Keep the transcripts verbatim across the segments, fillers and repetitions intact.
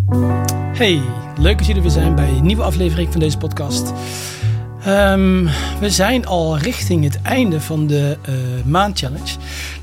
Hey, leuk dat jullie weer zijn bij een nieuwe aflevering van deze podcast. Um, we zijn al richting het einde van de uh, maandchallenge.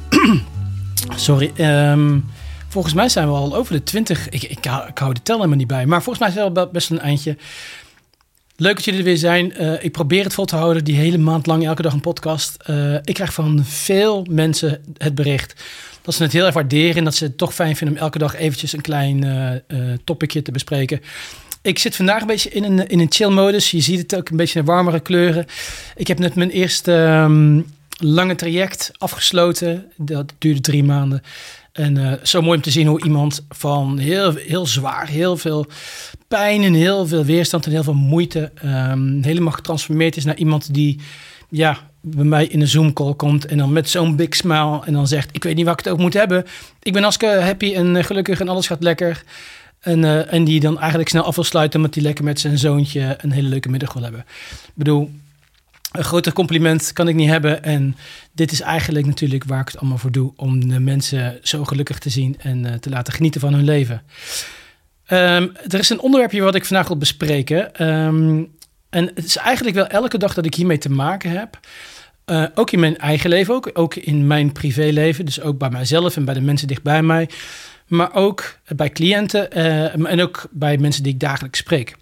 Sorry. Um, volgens mij zijn we al over de twintig. Ik, ik, hou, ik hou de tel helemaal niet bij. Maar volgens mij zijn we al best een eindje. Leuk dat jullie er weer zijn. Uh, ik probeer het vol te houden. Die hele maand lang elke dag een podcast. Uh, ik krijg van veel mensen het bericht dat ze het heel erg waarderen en dat ze het toch fijn vinden om elke dag eventjes een klein uh, uh, topicje te bespreken. Ik zit vandaag een beetje in een, in een chill modus. Je ziet het ook een beetje in warmere kleuren. Ik heb net mijn eerste um, lange traject afgesloten. Dat duurde drie maanden. En uh, zo mooi om te zien hoe iemand van heel, heel zwaar, heel veel pijn en heel veel weerstand en heel veel moeite um, helemaal getransformeerd is naar iemand die ja, bij mij in een Zoom-call komt en dan met zo'n big smile en dan zegt, ik weet niet waar ik het over moet hebben. Ik ben hartstikke happy en gelukkig en alles gaat lekker. En, uh, en die dan eigenlijk snel af wil sluiten omdat hij lekker met zijn zoontje een hele leuke middag wil hebben. Ik bedoel, een groter compliment kan ik niet hebben. En dit is eigenlijk natuurlijk waar ik het allemaal voor doe, om de mensen zo gelukkig te zien en uh, te laten genieten van hun leven. Um, er is een onderwerpje wat ik vandaag wil bespreken. Um, en het is eigenlijk wel elke dag dat ik hiermee te maken heb. Uh, ook in mijn eigen leven, ook, ook in mijn privéleven. Dus ook bij mijzelf en bij de mensen dichtbij mij. Maar ook bij cliënten uh, en ook bij mensen die ik dagelijks spreek.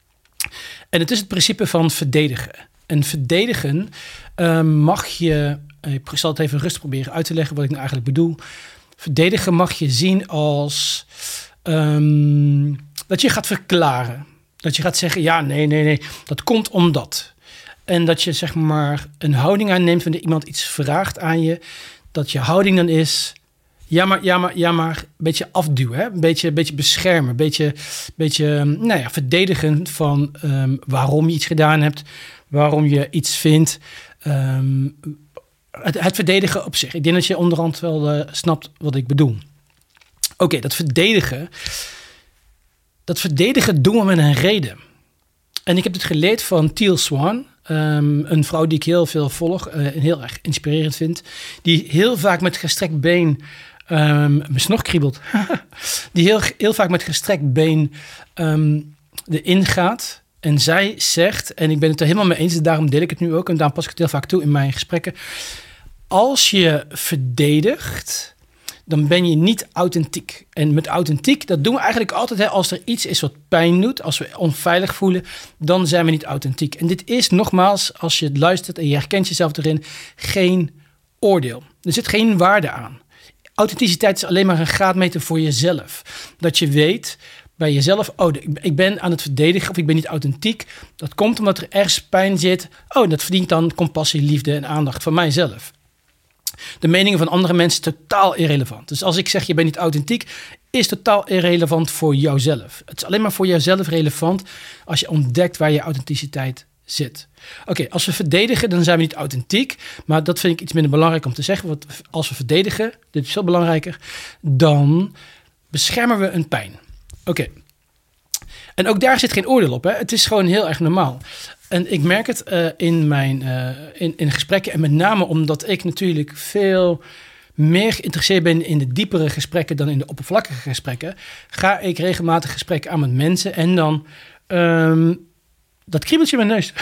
En het is het principe van verdedigen. En verdedigen uh, mag je... Ik zal het even rustig proberen uit te leggen wat ik nou eigenlijk bedoel. Verdedigen mag je zien als um, dat je gaat verklaren. Dat je gaat zeggen, ja, nee, nee, nee, dat komt omdat. En dat je zeg maar een houding aanneemt wanneer iemand iets vraagt aan je. Dat je houding dan is, ja maar, ja maar, ja maar, een beetje afduwen. Hè? Een beetje, een beetje beschermen, een beetje, beetje nou ja, verdedigen van um, waarom je iets gedaan hebt. Waarom je iets vindt. Um, het, het verdedigen op zich. Ik denk dat je onderhand wel uh, snapt wat ik bedoel. Oké, okay, dat verdedigen. Dat verdedigen doen we met een reden. En ik heb het geleerd van Teal Swan. Um, een vrouw die ik heel veel volg. Uh, en heel erg inspirerend vind. Die heel vaak met gestrekt been... Um, mijn snor kriebelt. die heel, heel vaak met gestrekt been um, erin gaat. En zij zegt, en ik ben het er helemaal mee eens, daarom deel ik het nu ook, en daarom pas ik het heel vaak toe in mijn gesprekken. Als je verdedigt, dan ben je niet authentiek. En met authentiek, dat doen we eigenlijk altijd, hè, als er iets is wat pijn doet, als we onveilig voelen, dan zijn we niet authentiek. En dit is nogmaals, als je het luistert en je herkent jezelf erin, geen oordeel. Er zit geen waarde aan. Authenticiteit is alleen maar een graadmeter voor jezelf. Dat je weet bij jezelf, oh, ik ben aan het verdedigen of ik ben niet authentiek. Dat komt omdat er ergens pijn zit. Oh, dat verdient dan compassie, liefde en aandacht van mijzelf. De meningen van andere mensen is totaal irrelevant. Dus als ik zeg je bent niet authentiek, is totaal irrelevant voor jouzelf. Het is alleen maar voor jouzelf relevant als je ontdekt waar je authenticiteit zit. Oké, okay, als we verdedigen, dan zijn we niet authentiek. Maar dat vind ik iets minder belangrijk om te zeggen. Want als we verdedigen, dit is veel belangrijker, dan beschermen we een pijn. Oké. Okay. En ook daar zit geen oordeel op. Hè? Het is gewoon heel erg normaal. En ik merk het uh, in mijn uh, in, in gesprekken. En met name omdat ik natuurlijk veel meer geïnteresseerd ben in de diepere gesprekken dan in de oppervlakkige gesprekken. Ga ik regelmatig gesprekken aan met mensen. En dan... Um, dat kriebeltje in mijn neus.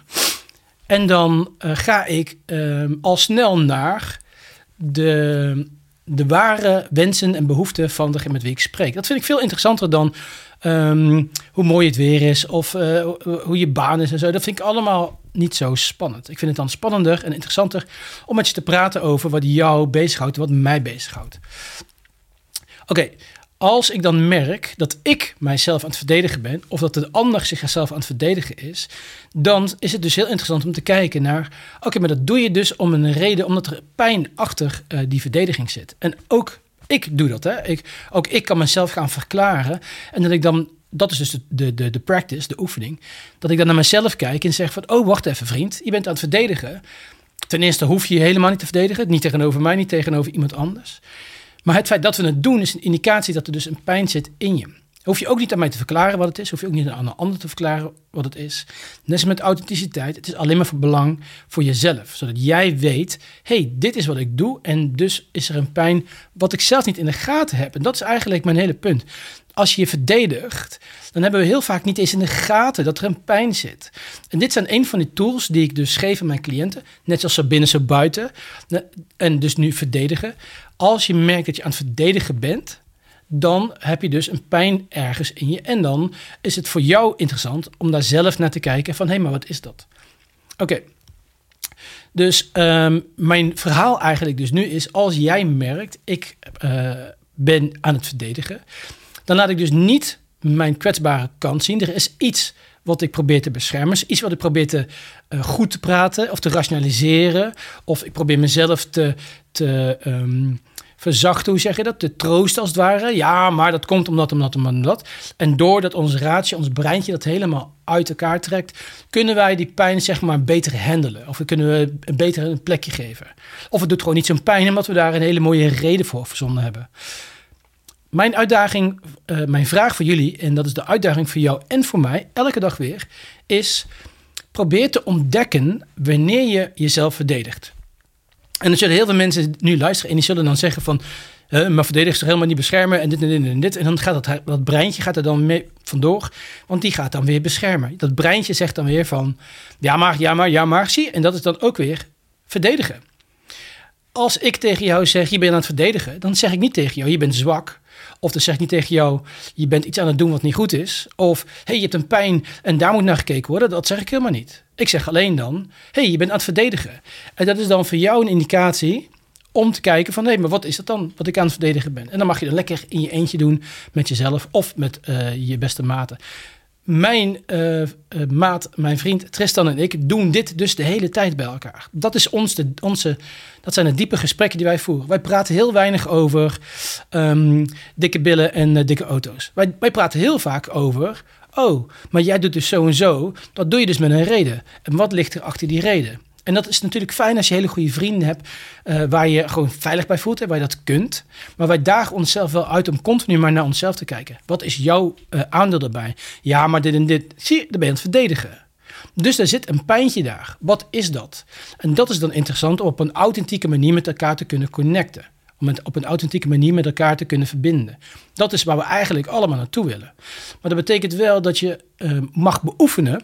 En dan uh, ga ik um, al snel naar de, de ware wensen en behoeften van degene met wie ik spreek. Dat vind ik veel interessanter dan um, hoe mooi het weer is of uh, hoe je baan is en zo. Dat vind ik allemaal niet zo spannend. Ik vind het dan spannender en interessanter om met je te praten over wat jou bezighoudt en wat mij bezighoudt. Oké. Okay. Als ik dan merk dat ik mijzelf aan het verdedigen ben, of dat de ander zichzelf aan het verdedigen is, dan is het dus heel interessant om te kijken naar, oké, okay, maar dat doe je dus om een reden, omdat er pijn achter uh, die verdediging zit. En ook ik doe dat, hè. Ik, ook ik kan mezelf gaan verklaren en dat ik dan, dat is dus de, de, de, de practice, de oefening, dat ik dan naar mezelf kijk en zeg van, oh, wacht even vriend, je bent aan het verdedigen. Ten eerste hoef je je helemaal niet te verdedigen, niet tegenover mij, niet tegenover iemand anders. Maar het feit dat we het doen is een indicatie dat er dus een pijn zit in je. Oké, Hoef je ook niet aan mij te verklaren wat het is. Hoef je ook niet aan een ander te verklaren wat het is. Net als met authenticiteit. Het is alleen maar van belang voor jezelf. Zodat jij weet, hey, dit is wat ik doe. En dus is er een pijn wat ik zelf niet in de gaten heb. En dat is eigenlijk mijn hele punt. Als je je verdedigt, dan hebben we heel vaak niet eens in de gaten dat er een pijn zit. En dit zijn een van die tools die ik dus geef aan mijn cliënten. Net zoals zo binnen, zo buiten. En dus nu verdedigen. Als je merkt dat je aan het verdedigen bent, dan heb je dus een pijn ergens in je. En dan is het voor jou interessant om daar zelf naar te kijken van, hé, hey, maar wat is dat? Oké. Okay. Dus um, mijn verhaal eigenlijk dus nu is, als jij merkt, ik uh, ben aan het verdedigen, dan laat ik dus niet mijn kwetsbare kant zien. Er is iets wat ik probeer te beschermen. Is iets wat ik probeer te uh, goed te praten of te rationaliseren. Of ik probeer mezelf te, te um, verzachten, hoe zeg je dat? Te troosten als het ware. Ja, maar dat komt omdat, omdat, omdat, omdat. En doordat ons ratio, ons breintje dat helemaal uit elkaar trekt, kunnen wij die pijn zeg maar beter handelen. Of kunnen we een beter een plekje geven. Of het doet gewoon niet zo'n pijn, omdat we daar een hele mooie reden voor verzonnen hebben. Mijn uitdaging, uh, mijn vraag voor jullie, en dat is de uitdaging voor jou en voor mij, elke dag weer, is probeer te ontdekken wanneer je jezelf verdedigt. En er zullen heel veel mensen nu luisteren en die zullen dan zeggen van, uh, maar verdedigers toch helemaal niet beschermen en dit en dit en dit. En dan gaat dat, dat breintje gaat er dan mee vandoor, want die gaat dan weer beschermen. Dat breintje zegt dan weer van, ja maar, ja maar, ja maar, zie. En dat is dan ook weer verdedigen. Als ik tegen jou zeg, je bent aan het verdedigen, dan zeg ik niet tegen jou, je bent zwak. Of dan zeg ik niet tegen jou, je bent iets aan het doen wat niet goed is. Of, hey, je hebt een pijn en daar moet naar gekeken worden. Dat zeg ik helemaal niet. Ik zeg alleen dan, hey, je bent aan het verdedigen. En dat is dan voor jou een indicatie om te kijken van, hé, hey, maar wat is dat dan wat ik aan het verdedigen ben? En dan mag je dat lekker in je eentje doen met jezelf of met uh, je beste maten. Mijn uh, uh, maat, mijn vriend Tristan en ik doen dit dus de hele tijd bij elkaar. Dat is ons de, onze, dat zijn de diepe gesprekken die wij voeren. Wij praten heel weinig over um, dikke billen en uh, dikke auto's. Wij, wij praten heel vaak over, oh, maar jij doet dus zo en zo. Dat doe je dus met een reden. En wat ligt er achter die reden? En dat is natuurlijk fijn als je hele goede vrienden hebt, uh, waar je gewoon veilig bij voelt, hè, waar je dat kunt. Maar wij dagen onszelf wel uit om continu maar naar onszelf te kijken. Wat is jouw uh, aandeel daarbij? Ja, maar dit en dit. Zie je, dan ben je aan het verdedigen. Dus er zit een pijntje daar. Wat is dat? En dat is dan interessant om op een authentieke manier met elkaar te kunnen connecten. Om het op een authentieke manier met elkaar te kunnen verbinden. Dat is waar we eigenlijk allemaal naartoe willen. Maar dat betekent wel dat je uh, mag beoefenen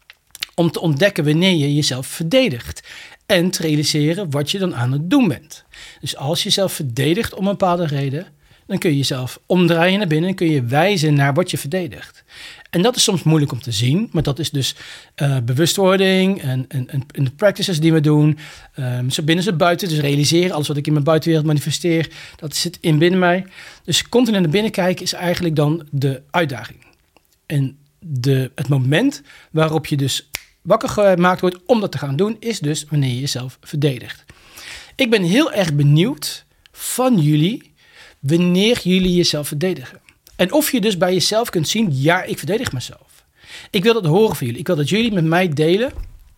om te ontdekken wanneer je jezelf verdedigt. En te realiseren wat je dan aan het doen bent. Dus als je jezelf verdedigt om een bepaalde reden, dan kun je jezelf omdraaien naar binnen en kun je wijzen naar wat je verdedigt. En dat is soms moeilijk om te zien, maar dat is dus uh, bewustwording en, en, en, en de practices die we doen. Um, zo binnen, zo buiten. Dus realiseren, alles wat ik in mijn buitenwereld manifesteer, dat zit in binnen mij. Dus continu naar binnen kijken is eigenlijk dan de uitdaging. En de, het moment waarop je dus wakker gemaakt wordt om dat te gaan doen, is dus wanneer je jezelf verdedigt. Ik ben heel erg benieuwd van jullie wanneer jullie jezelf verdedigen. En of je dus bij jezelf kunt zien, ja, ik verdedig mezelf. Ik wil dat horen van jullie. Ik wil dat jullie met mij delen.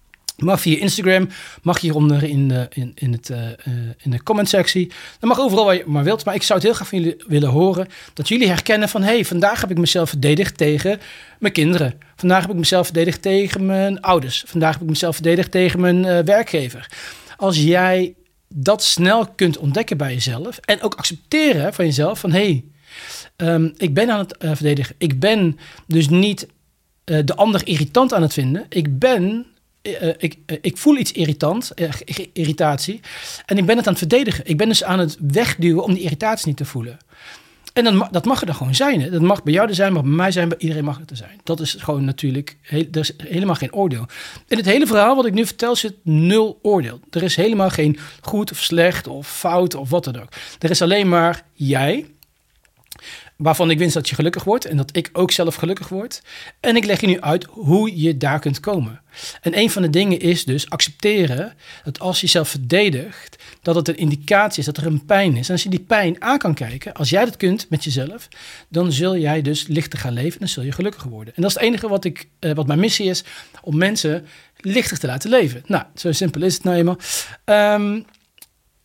Mag via Instagram, mag hieronder in de, in, in, het, uh, in de comment sectie. Dat mag overal waar je maar wilt. Maar ik zou het heel graag van jullie willen horen. Dat jullie herkennen van, hé, hey, vandaag heb ik mezelf verdedigd tegen mijn kinderen. Vandaag heb ik mezelf verdedigd tegen mijn ouders. Vandaag heb ik mezelf verdedigd tegen mijn uh, werkgever. Als jij dat snel kunt ontdekken bij jezelf. En ook accepteren van jezelf van, hé, hey, um, ik ben aan het uh, verdedigen. Ik ben dus niet uh, de ander irritant aan het vinden. Ik ben... Uh, ik, uh, ik voel iets irritant, uh, irritatie. En ik ben het aan het verdedigen. Ik ben dus aan het wegduwen om die irritatie niet te voelen. En dan, dat mag er dan gewoon zijn. Hè? Dat mag bij jou er zijn, maar bij mij zijn, bij iedereen mag het er zijn. Dat is gewoon natuurlijk, heel, er is helemaal geen oordeel. In het hele verhaal wat ik nu vertel zit nul oordeel. Er is helemaal geen goed of slecht of fout of wat dan ook. Er is alleen maar jij, waarvan ik wens dat je gelukkig wordt en dat ik ook zelf gelukkig word. En ik leg je nu uit hoe je daar kunt komen. En een van de dingen is dus accepteren dat als je jezelf verdedigt, dat het een indicatie is dat er een pijn is. En als je die pijn aan kan kijken, als jij dat kunt met jezelf, dan zul jij dus lichter gaan leven en dan zul je gelukkiger worden. En dat is het enige wat, ik, uh, wat mijn missie is, om mensen lichter te laten leven. Nou, zo simpel is het nou eenmaal. Um,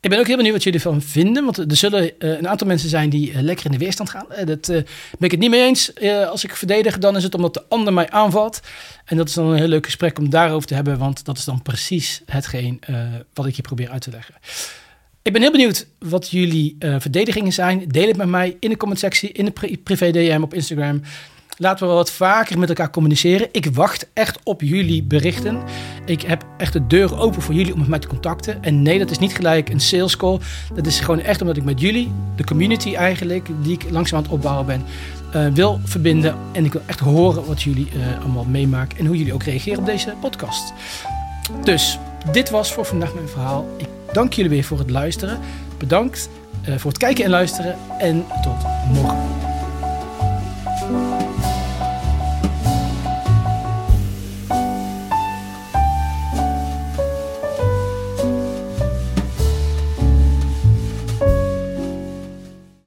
Ik ben ook heel benieuwd wat jullie ervan vinden. Want er zullen uh, een aantal mensen zijn die uh, lekker in de weerstand gaan. Uh, dat uh, ben ik het niet mee eens. Uh, als ik verdedig, dan is het omdat de ander mij aanvalt. En dat is dan een heel leuk gesprek om daarover te hebben. Want dat is dan precies hetgeen uh, wat ik je probeer uit te leggen. Ik ben heel benieuwd wat jullie uh, verdedigingen zijn. Deel het met mij in de commentsectie, in de pri- privé D M op Instagram. Laten we wel wat vaker met elkaar communiceren. Ik wacht echt op jullie berichten. Ik heb echt de deur open voor jullie om met mij te contacten. En nee, dat is niet gelijk een sales call. Dat is gewoon echt omdat ik met jullie, de community eigenlijk, die ik langzaam aan het opbouwen ben, uh, wil verbinden. En ik wil echt horen wat jullie uh, allemaal meemaken en hoe jullie ook reageren op deze podcast. Dus, dit was voor vandaag mijn verhaal. Ik dank jullie weer voor het luisteren. Bedankt uh, voor het kijken en luisteren. En tot morgen.